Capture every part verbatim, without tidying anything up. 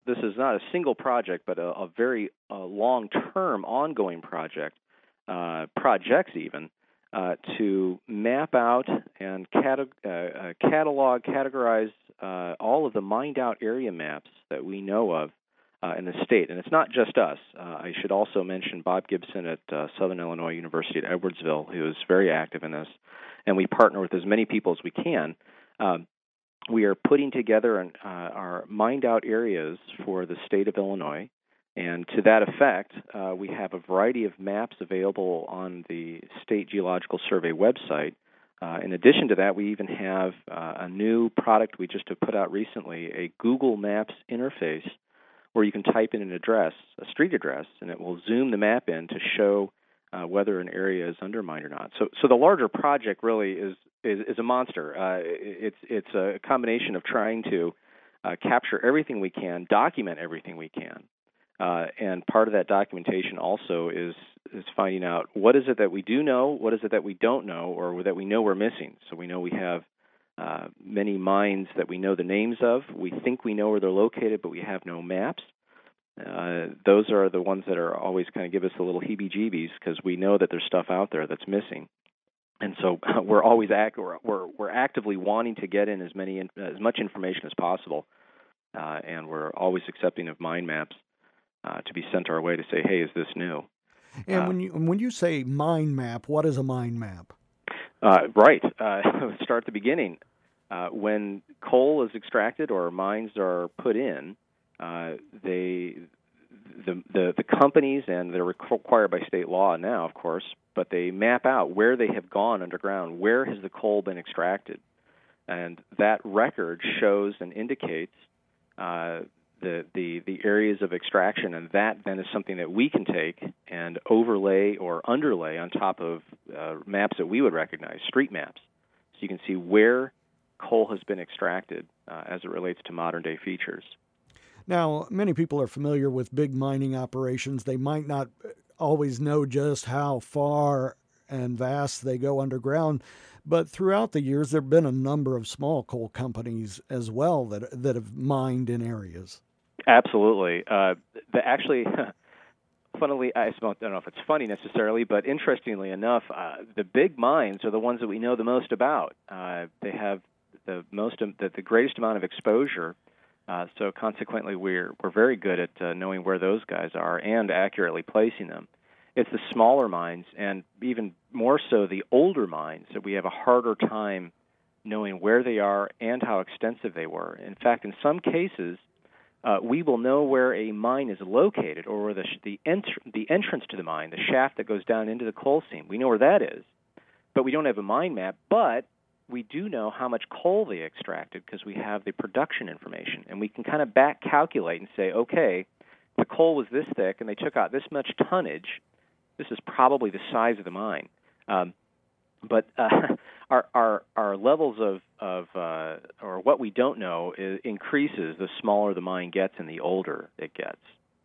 this is not a single project, but a, a very uh, long-term, ongoing project, uh, projects even, uh, to map out and cata- uh, catalog, categorize uh, all of the mined-out area maps that we know of uh, in the state. And it's not just us. Uh, I should also mention Bob Gibson at uh, Southern Illinois University at Edwardsville, who is very active in this. And we partner with as many people as we can. Um, we are putting together an, uh, our mined-out areas for the state of Illinois. And to that effect, uh, we have a variety of maps available on the State Geological Survey website. Uh, in addition to that, we even have uh, a new product we just have put out recently, a Google Maps interface, where you can type in an address, a street address, and it will zoom the map in to show uh, whether an area is undermined or not. So, so the larger project really is is, is a monster. Uh, it's it's a combination of trying to uh, capture everything we can, document everything we can, uh, and part of that documentation also is is finding out what is it that we do know, what is it that we don't know, or that we know we're missing. So we know we have Uh, many mines that we know the names of. We think we know where they're located, but we have no maps. Uh, those are the ones that are always kind of give us a little heebie-jeebies because we know that there's stuff out there that's missing. And so uh, we're always act we're, we're we're actively wanting to get in as many as much information as possible, uh, and we're always accepting of mine maps uh, to be sent our way to say, hey, is this new? And Uh, when you when you say mine map, what is a mine map? Uh, right. Uh, let's start at the beginning. Uh, when coal is extracted or mines are put in, uh, they the, the the companies, and they're required by state law now, of course, but they map out where they have gone underground. Where has the coal been extracted? And that record shows and indicates uh, the, the the areas of extraction, and that then is something that we can take and overlay or underlay on top of uh, maps that we would recognize, street maps, so you can see where coal has been extracted uh, as it relates to modern-day features. Now, many people are familiar with big mining operations. They might not always know just how far and vast they go underground, but throughout the years, there have been a number of small coal companies as well that that have mined in areas. Absolutely. Uh, the, actually, funnily, I don't know if it's funny necessarily, but interestingly enough, uh, the big mines are the ones that we know the most about. Uh, they have the most, the, the greatest amount of exposure. Uh, so consequently, we're we're very good at uh, knowing where those guys are and accurately placing them. It's the smaller mines, and even more so the older mines, that we have a harder time knowing where they are and how extensive they were. In fact, in some cases, uh, we will know where a mine is located, or where the the, entr- the entrance to the mine, the shaft that goes down into the coal seam. We know where that is, but we don't have a mine map. But we do know how much coal they extracted because we have the production information, and we can kind of back calculate and say, okay, the coal was this thick, and they took out this much tonnage. This is probably the size of the mine. Um, but uh, our, our our levels of of uh, or what we don't know is, increases the smaller the mine gets and the older it gets.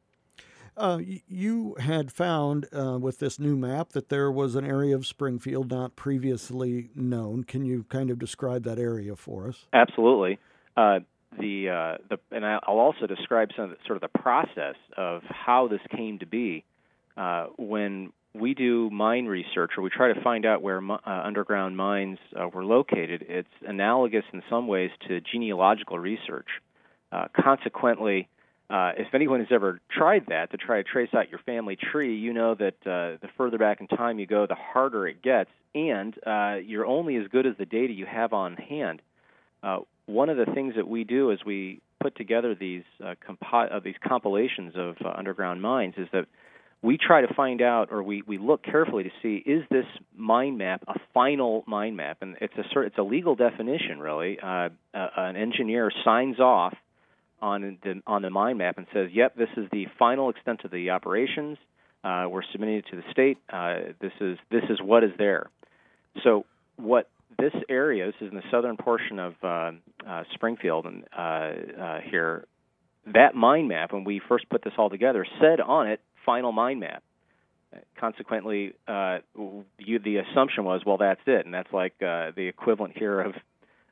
Uh, you had found uh, with this new map that there was an area of Springfield not previously known. Can you kind of describe that area for us? Absolutely. Uh, the uh, the and I'll also describe some of the, sort of the process of how this came to be. Uh, when we do mine research, or we try to find out where uh, underground mines uh, were located, it's analogous in some ways to genealogical research. Uh, consequently, uh, if anyone has ever tried that, to try to trace out your family tree, you know that uh, the further back in time you go, the harder it gets, and uh, you're only as good as the data you have on hand. Uh, one of the things that we do as we put together these uh, compi- uh, these compilations of uh, underground mines is that we try to find out, or we, we look carefully to see, is this mine map a final mine map? And it's a sort, it's a legal definition, really. Uh, uh, an engineer signs off on the on the mine map and says, "Yep, this is the final extent of the operations. Uh, we're submitting it to the state. Uh, this is this is what is there." So, what this area, this is in the southern portion of uh, uh, Springfield, and uh, uh, here, that mine map, when we first put this all together, said on it, final mine map. Consequently, uh, you, the assumption was, well, that's it, and that's like uh, the equivalent here of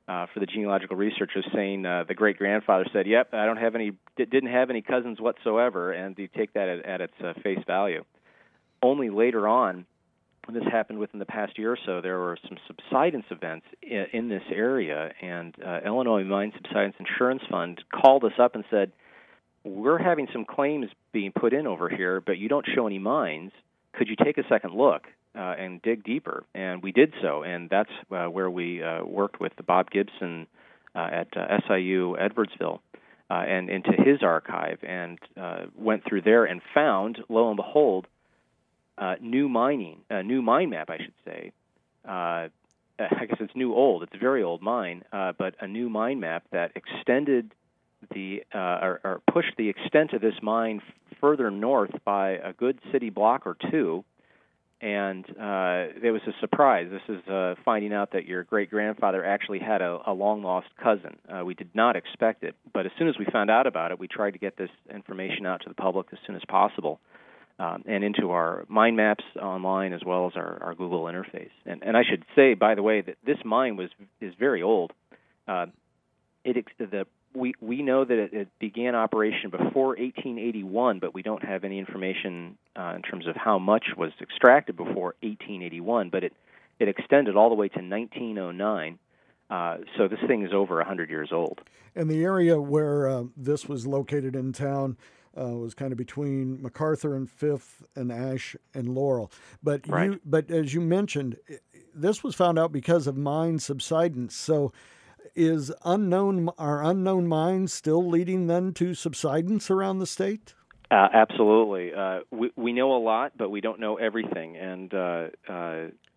uh, for the genealogical researchers, saying uh, the great grandfather said, "Yep, I don't have any, didn't have any cousins whatsoever," and you take that at, at its uh, face value. Only later on, when this happened within the past year or so, there were some subsidence events in, in this area, and uh, Illinois Mine Subsidence Insurance Fund called us up and said, "We're having some claims being put in over here, but you don't show any mines. Could you take a second look uh, and dig deeper?" And we did so, and that's uh, where we uh, worked with Bob Gibson uh, at uh, S I U Edwardsville uh, and into his archive, and uh, went through there and found, lo and behold, uh, new mining, a new mine map, I should say. Uh, I guess it's new old. It's a very old mine, uh, but a new mine map that extended the uh, or, or pushed the extent of this mine f- further north by a good city block or two, and uh, it was a surprise. This is uh, finding out that your great-grandfather actually had a, a long-lost cousin. Uh, we did not expect it, but as soon as we found out about it, we tried to get this information out to the public as soon as possible, um, and into our mine maps online as well as our, our Google interface. And, and I should say, by the way, that this mine was is very old. Uh, it the We we know that it, it began operation before eighteen eighty-one, but we don't have any information uh, in terms of how much was extracted before eighteen eighty-one. But it, it extended all the way to nineteen oh nine. Uh, so this thing is over one hundred years old. And the area where uh, this was located in town uh, was kind of between MacArthur and Fifth and Ash and Laurel. But Right. you, but as you mentioned, this was found out because of mine subsidence. So is unknown are unknown mines still leading then to subsidence around the state? Uh, absolutely. Uh, we we know a lot, but we don't know everything, and uh, uh,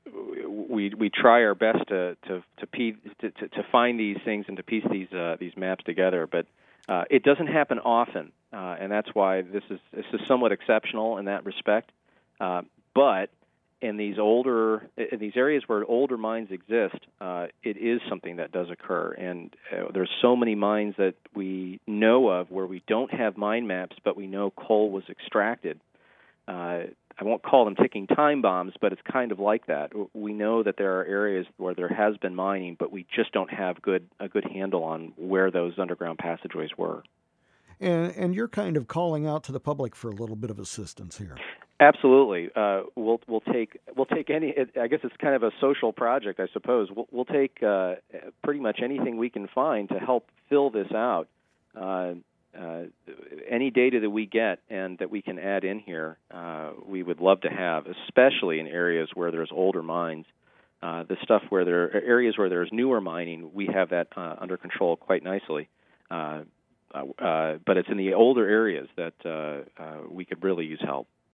we we try our best to to to, piece, to to to find these things and to piece these uh, these maps together. But uh, it doesn't happen often, uh, and that's why this is this is somewhat exceptional in that respect. Uh, but in these older, in these areas where older mines exist, uh, it is something that does occur. And uh, there's so many mines that we know of where we don't have mine maps, but we know coal was extracted. Uh, I won't call them ticking time bombs, but it's kind of like that. We know that there are areas where there has been mining, but we just don't have good a good handle on where those underground passageways were. And and you're kind of calling out to the public for a little bit of assistance here. Absolutely. Uh, we'll we'll take we'll take any. I guess it's kind of a social project, I suppose. We'll we'll take uh, pretty much anything we can find to help fill this out. Uh, uh, any data that we get and that we can add in here, uh, we would love to have, especially in areas where there's older mines. Uh, the stuff where there are areas where there's newer mining, we have that uh, under control quite nicely. Uh, uh, but it's in the older areas that uh, uh, we could really use help.